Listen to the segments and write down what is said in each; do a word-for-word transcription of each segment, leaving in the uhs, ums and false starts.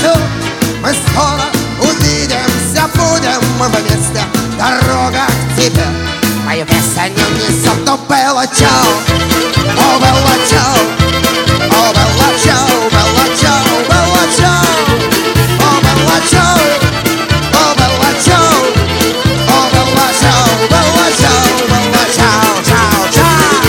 несет. Мы скоро увидимся, будем мы вместе. Дорога к тебе мою песню несет. О, Белла Чао, о, Белла Чао, о, Белла Чао, Белла Чао, Белла Чао, о, Белла Чао, о, Белла Чао, о, Белла Чао, Белла Чао, Белла Чао, Чао, Чао.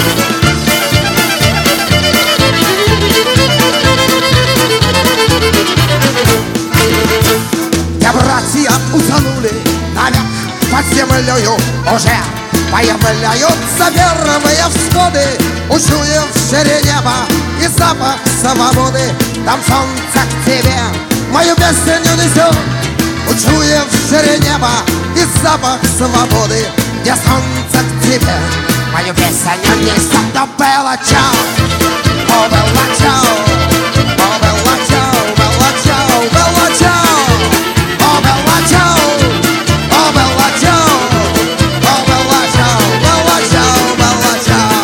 Где братья утонули навек под землею, уже появляются первые всходы, учуявшие небо и запах свободы. Там солнце к тебе мою песню несет, учуявшие небо и запах свободы. Где солнце к тебе мою песню несет. О, Белла Чао, о, Белла Чао, о, Белла Чао, Белла Чао, Белла Чао, о, Белла Чао, о, Белла Чао, о, Белла Чао, Белла Чао, Белла Чао.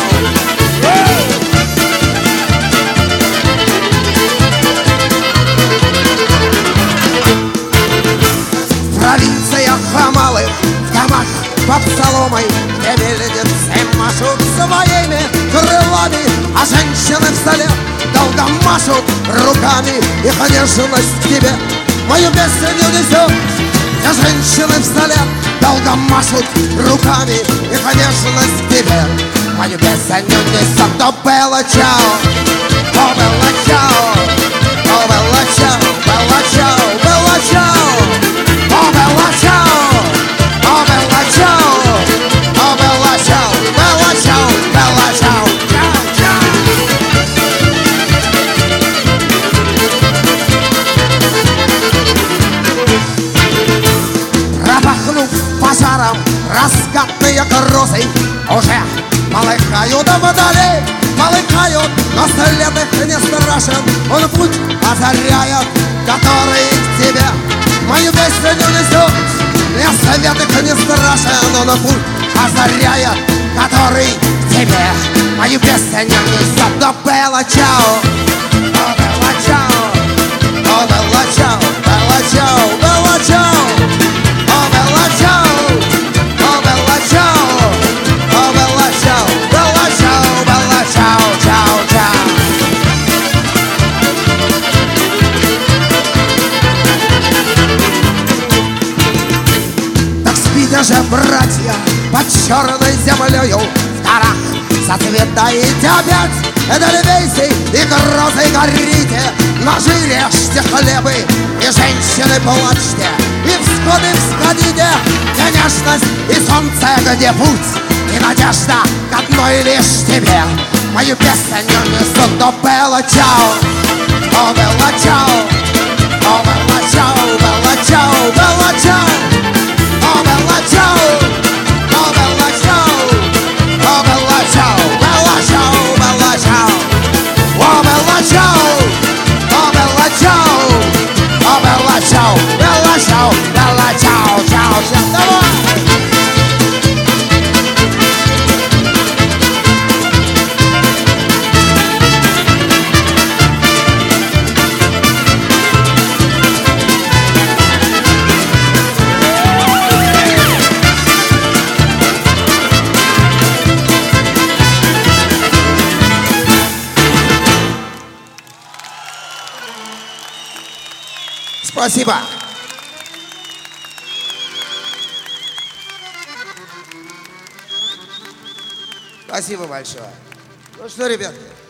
В провинциях малых, в домах под соломой, где мельницы машут своими крылами, а женщины вслед долго машут руками. Их нежность к тебе мою песню несет. Где женщины вслед долго машут руками. Их нежность к тебе мою песню несет. О, Белла Чао, о, Белла Чао, о, Белла Чао, Белла Чао, Белла Чао, о, Белла Чао, о, Белла Чао, о, Белла Чао, Белла Чао, Белла Чао, Чао, Чао. Пропахнув пожаром раскатные грозы, уже полыхают вдали, полыхают, но след их не страшен. Он путь озаряет, который к тебе мою песню несет. И свет их не страшен, он путь озаряет, который к тебе мою песню несет. О, Белла Чао, о, Белла Чао, о, Белла Чао, Белла Чао, Белла Чао, о, Белла Чао, о, Белла Чао, о, Белла Чао, Белла Чао, Белла Чао, Чао, Чао. Так спите же, братья, под черной землею, в горах зацветаете опять эдельвейсы и грозы горите. Ножи режьте, хлебы и женщины плачьте, и всходы всходите, где нежность и солнце, где путь и надежда к одной лишь тебе мою песню несут. О, Белла Чао, о, Белла Чао, о, Белла Чао, Белла Чао, Белла Чао, о, Белла Чао, о, Белла Чао, о, Белла Чао, Белла Чао, Белла Чао, о, Белла Чао, о, Белла Чао, о, Белла Чао, Белла Чао, Белла Чао, Чао, Чао. Давай! Спасибо. Спасибо большое. Ну что, ребята?